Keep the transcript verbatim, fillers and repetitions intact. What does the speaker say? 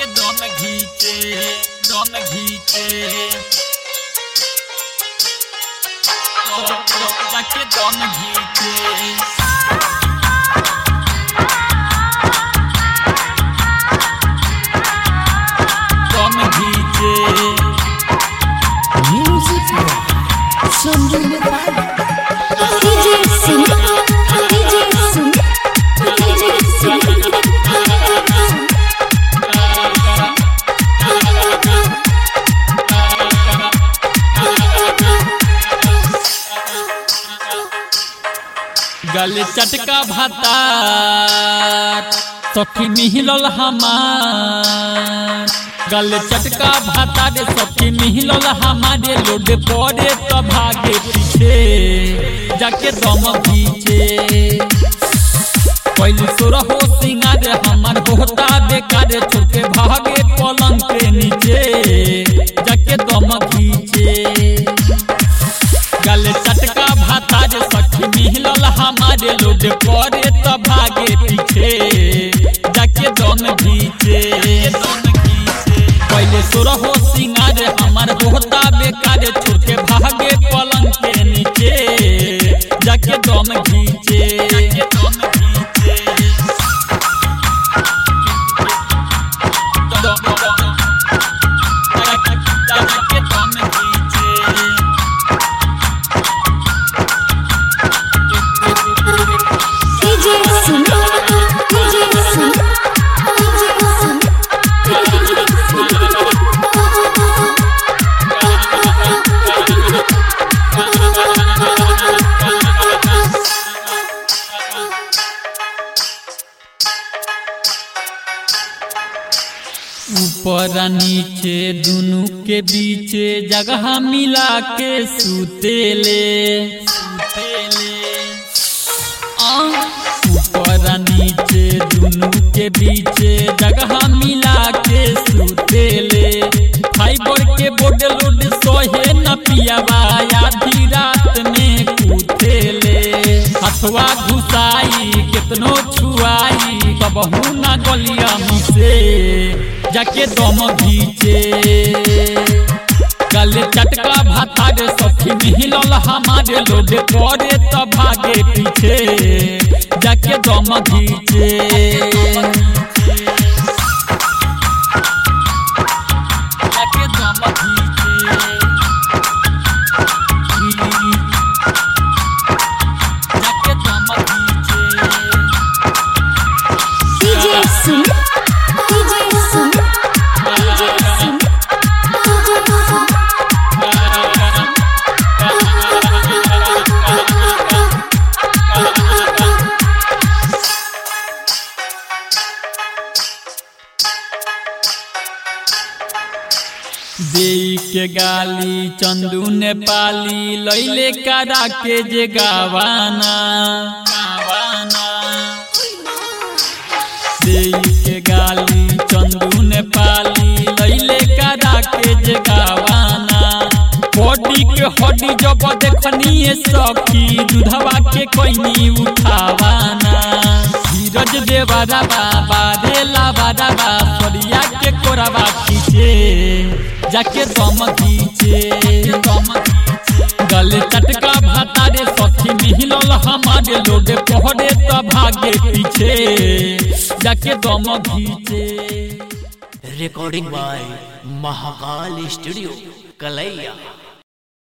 दम घीचे दम घीचे जाके दम घीचे दम घीचे music Sanju Nepal DJ Singh DJ Singh DJ Singh गल चटका भातार सखी मिहिलल हमार गल चटका भातार सखी मिहिलल हमारे लोड पड़े तो भागे पीछे जाके दम घीचे पहले सोरा हो सिंगार हमार होता बेकार छोटे भागे पलंग के नीचे जाके दम घीचे गल चटका भातार सखी मिहिलल हमारे लोड पड़े तो भागे पीछे जाके दम घीचे पहले सोरा हो सिंगार हमार होता बेकार छोड़ के भागे पलंग के नीचे जाके दम घीचे जाके दम घीचे जाके दम घीचे DJ Singh DJ Singh DJ Singh ऊपर नीचे दोनों के बीचे जगह मिला के सुतेले सुतेले ऊपर नीचे दोनों के बीचे जगह मिला के सुतेले फाइबर के बोर्ड लोड सोहे न पियावा आधी रात में कूथेले हथवा घुसाई कितनो छुआई कबहू न गलिया मुझसे जाके दम घीचे गले चटका भातार सखी मिहिलल हमारे लोड पड़े तो भागे पीछे जाके दम घीचे जाके दम घीचे जाके दम घीचे DJ Singh DJ Singh DJ Singh देई के गाली चंदू नेपाली लैले करा के जे गावाना गावाना देई के गाली चंदू नेपाली लैले करा के जे गावाना बॉडी के हड्डी जब देखनी सखी दूधवा के कोइनी उठावाना धीरज देवारा बाबा रेला बाबा सरिया के कोरावा खींचे जाके दम घीचे दम गले चटका भातारे सखी मिहिलल हमारे लोड पहरे तो भागे पीछे जाके दम घीचे। रिकॉर्डिंग बाय महाकाल स्टूडियो कलैया।